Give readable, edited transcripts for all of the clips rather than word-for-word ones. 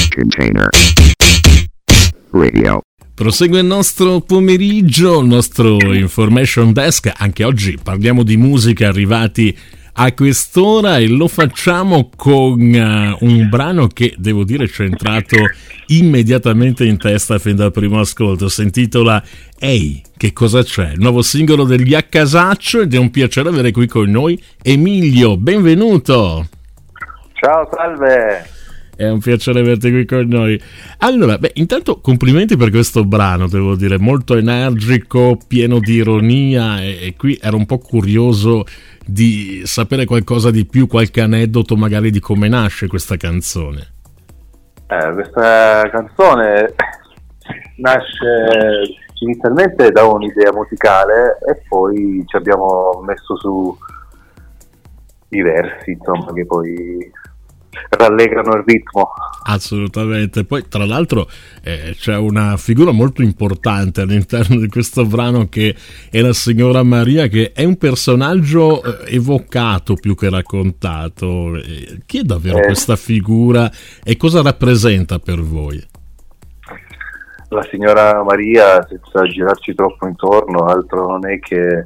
Container Radio. Prosegue il nostro pomeriggio, il nostro Information Desk. Anche oggi parliamo di musica arrivati a quest'ora e lo facciamo con un brano che devo dire ci è entrato immediatamente in testa fin dal primo ascolto. Si intitola Ehi, che cosa c'è? Il nuovo singolo degli Accasaccio ed è un piacere avere qui con noi Emilio, benvenuto! Ciao, salve! È un piacere averti qui con noi. Allora, intanto complimenti per questo brano, devo dire, molto energico, pieno di ironia e qui ero un po' curioso di sapere qualcosa di più, qualche aneddoto magari di come nasce questa canzone. Questa canzone nasce inizialmente da un'idea musicale e poi ci abbiamo messo su i versi, insomma, che poi rallegrano il ritmo. Assolutamente. Poi tra l'altro c'è una figura molto importante all'interno di questo brano che è la signora Maria, che è un personaggio evocato più che raccontato. Chi è davvero questa figura e cosa rappresenta per voi? La signora Maria, senza girarci troppo intorno, altro non è che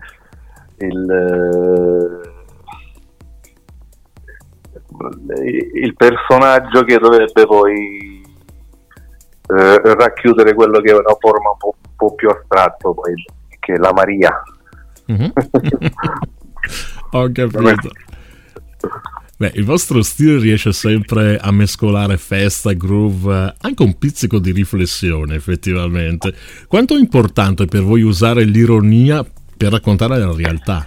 il personaggio che dovrebbe poi racchiudere quello che è una forma un po' più astratto, poi, che è la Maria. Mm-hmm. Ho capito. Il vostro stile riesce sempre a mescolare festa, groove, anche un pizzico di riflessione, effettivamente. Quanto è importante per voi usare l'ironia per raccontare la realtà?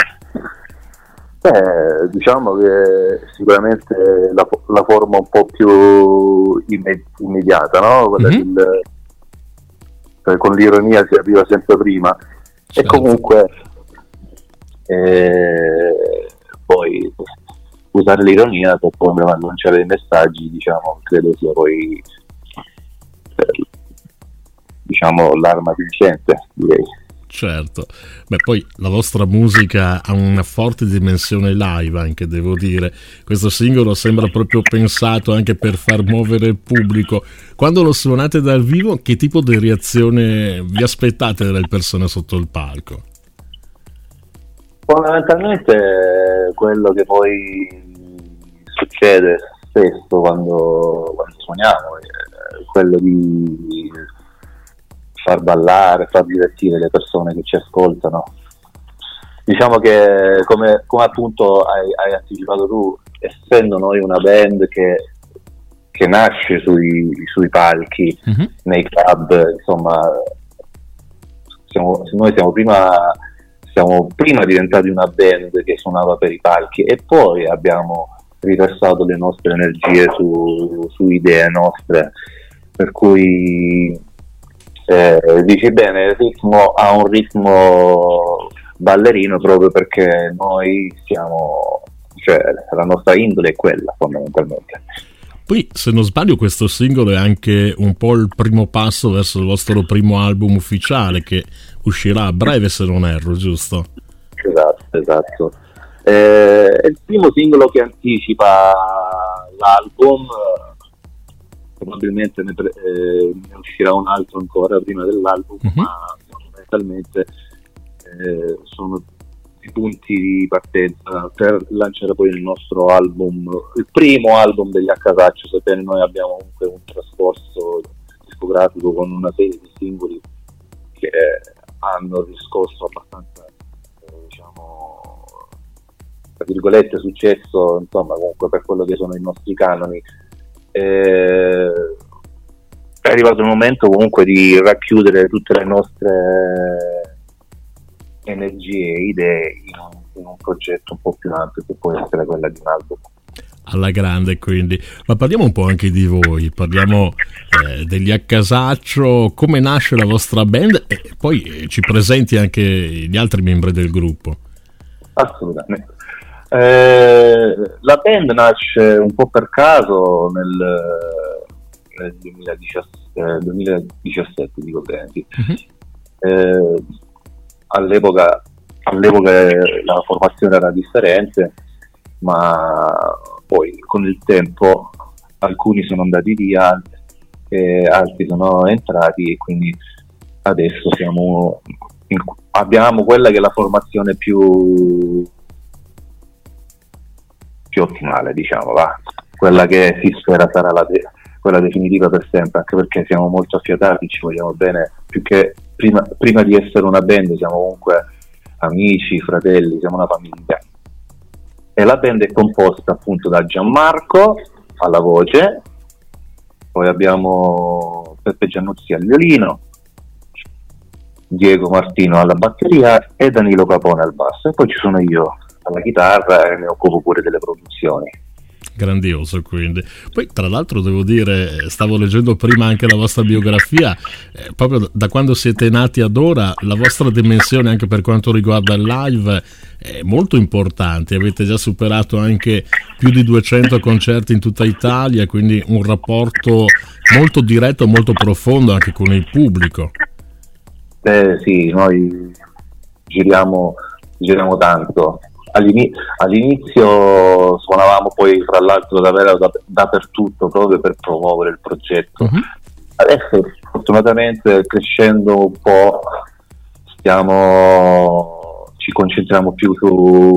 Diciamo che sicuramente la forma un po' più immediata, no? Quella con l'ironia si arriva sempre prima. Certo. E comunque poi usare l'ironia per poi lanciare dei messaggi, diciamo, credo sia poi l'arma vincente, direi. Certo, poi la vostra musica ha una forte dimensione live anche, devo dire. Questo singolo sembra proprio pensato anche per far muovere il pubblico. Quando lo suonate dal vivo, che tipo di reazione vi aspettate dalle persone sotto il palco? Fondamentalmente quello che poi succede spesso quando suoniamo è quello di far ballare, far divertire le persone che ci ascoltano. Diciamo che come appunto hai anticipato tu, essendo noi una band che nasce sui palchi, nei club, insomma, noi siamo prima diventati una band che suonava per i palchi e poi abbiamo riversato le nostre energie su idee nostre, per cui dici bene, il ritmo ha un ritmo ballerino proprio perché noi la nostra indole è quella, fondamentalmente. Poi, se non sbaglio, questo singolo è anche un po' il primo passo verso il vostro primo album ufficiale che uscirà a breve, se non erro, giusto? Esatto. È il primo singolo che anticipa l'album. Probabilmente ne uscirà un altro ancora prima dell'album, ma fondamentalmente sono i punti di partenza per lanciare poi il nostro album, il primo album degli Accasaccio, sebbene noi abbiamo comunque un trascorso discografico con una serie di singoli che hanno riscosso abbastanza, tra virgolette, successo, insomma, comunque per quello che sono i nostri canoni. È arrivato il momento comunque di racchiudere tutte le nostre energie e idee in un progetto un po' più ampio che può essere quella di un album alla grande. Quindi, ma parliamo un po' anche di voi, parliamo degli Accasaccio, come nasce la vostra band e poi ci presenti anche gli altri membri del gruppo. Assolutamente. La band nasce un po' per caso nel 2017, dico bene, sì. All'epoca la formazione era differente, ma poi con il tempo alcuni sono andati via e altri sono entrati, e quindi adesso abbiamo quella che è la formazione più ottimale, diciamo, va. Quella che si spera sarà quella definitiva per sempre, anche perché siamo molto affiatati, ci vogliamo bene, più che prima di essere una band siamo comunque amici, fratelli, siamo una famiglia. E la band è composta appunto da Gianmarco alla voce, poi abbiamo Peppe Giannuzzi al violino, Diego Martino alla batteria e Danilo Capone al basso, e poi ci sono io alla chitarra e mi occupo pure delle produzioni. Grandioso, quindi. Poi tra l'altro devo dire, stavo leggendo prima anche la vostra biografia, proprio da quando siete nati ad ora la vostra dimensione anche per quanto riguarda il live è molto importante, avete già superato anche più di 200 concerti in tutta Italia, quindi un rapporto molto diretto, molto profondo anche con il pubblico. Sì, noi giriamo tanto. All'inizio suonavamo poi fra l'altro davvero dappertutto, proprio per promuovere il progetto. Adesso fortunatamente, crescendo un po', ci concentriamo più su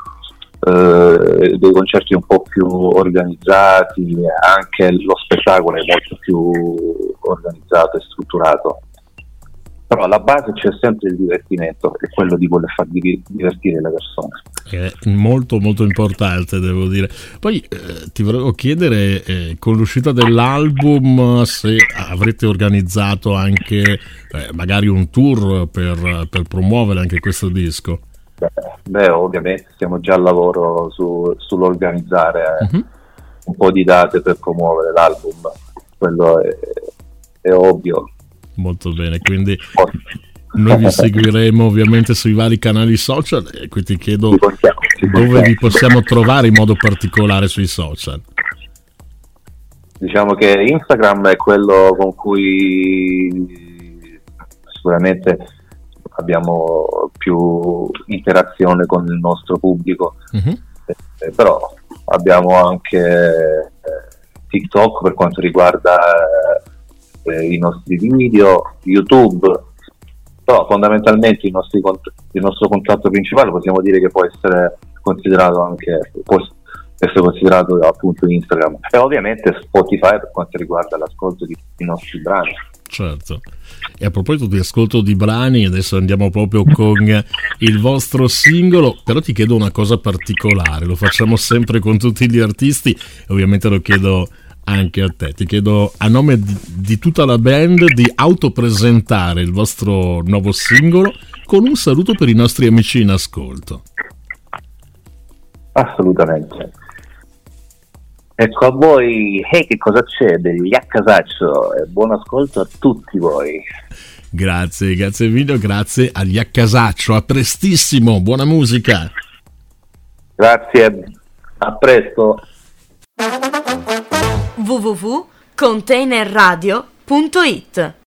dei concerti un po' più organizzati, anche lo spettacolo è molto più organizzato e strutturato. Però alla base c'è sempre il divertimento, è quello di voler far divertire le persone. È molto molto importante, devo dire. Poi ti volevo chiedere, con l'uscita dell'album, se avrete organizzato anche magari un tour per promuovere anche questo disco. Beh, ovviamente siamo già al lavoro sull'organizzare un po' di date per promuovere l'album, quello è ovvio. Molto bene, quindi noi vi seguiremo ovviamente sui vari canali social, e qui ti chiedo dove vi possiamo trovare in modo particolare sui social. Diciamo che Instagram è quello con cui sicuramente abbiamo più interazione con il nostro pubblico, però abbiamo anche TikTok per quanto riguarda i nostri video, YouTube, però fondamentalmente il nostro contratto principale possiamo dire che può essere considerato appunto Instagram, e ovviamente Spotify per quanto riguarda l'ascolto dei nostri brani. Certo. E a proposito di ascolto di brani, adesso andiamo proprio con il vostro singolo, però ti chiedo una cosa particolare, lo facciamo sempre con tutti gli artisti e ovviamente lo chiedo anche a te. Ti chiedo a nome di tutta la band di autopresentare il vostro nuovo singolo con un saluto per i nostri amici in ascolto. Assolutamente. Ecco a voi, che cosa c'è degli Accasaccio, e buon ascolto a tutti voi. Grazie Emilio, grazie agli Accasaccio, a prestissimo, buona musica. Grazie, a presto. www.containerradio.it